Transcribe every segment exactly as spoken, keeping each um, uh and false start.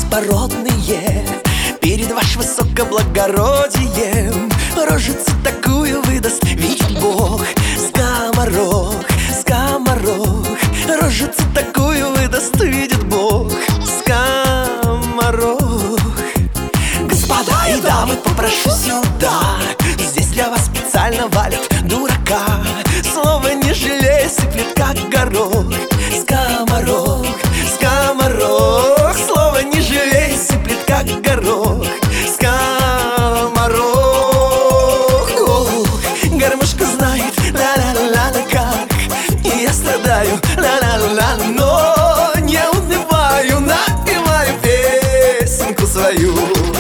благородные, перед ваш высокоблагородием рожицу такую выдаст, видит Бог. Скоморох, скоморох, рожицу такую выдаст, видит Бог. Скоморох. Господа и дамы, попрошу сюда, здесь для вас специально валят дурака. Слово не жалея сыплет, как горох. Скоморох, скоморох, слово не жалея сыплет, как горох. Скоморох. Ох, гармошка знает, ла-ла-ла-ла, как и я страдаю, ла-ла-ла, но не унываю, напеваю песенку свою.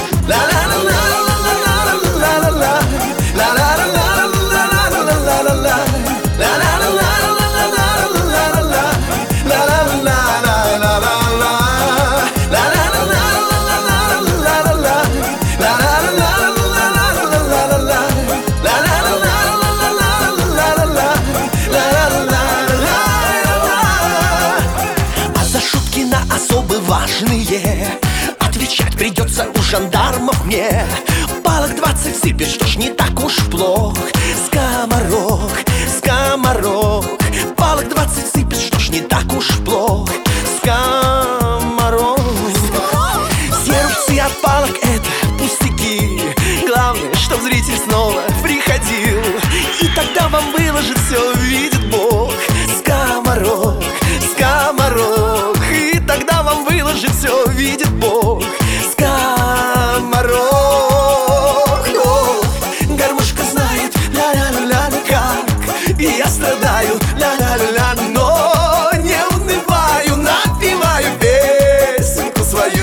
Важные отвечать придется у жандармов мне. Палок двадцать сыпет, что ж не так уж плохо. Скоморох, скоморох, палок двадцать сыпет, что ж не так уж плохо. Скоморох. Все рубцы от палок — это пустяки. Главное, чтоб зритель снова приходил, и тогда вам выложит все, видит Бог. Скоморох, скоморох, и тогда вам выложит все, видит Бог. Скоморох. Ох, гармошка знает, ля-ля-ля-ля, как и я страдаю, ля-ля-ля-ля, но не унываю, напеваю песенку свою.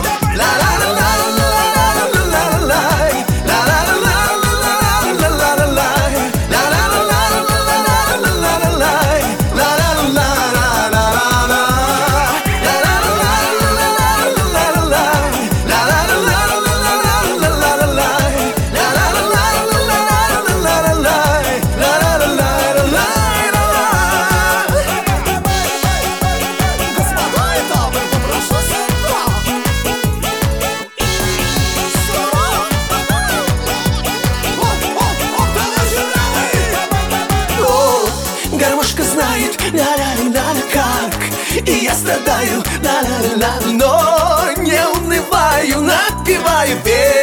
Гармошка знает, ля-ля-ля-ля, как и я страдаю, ля-ля-ля, но не унываю, напеваю песню.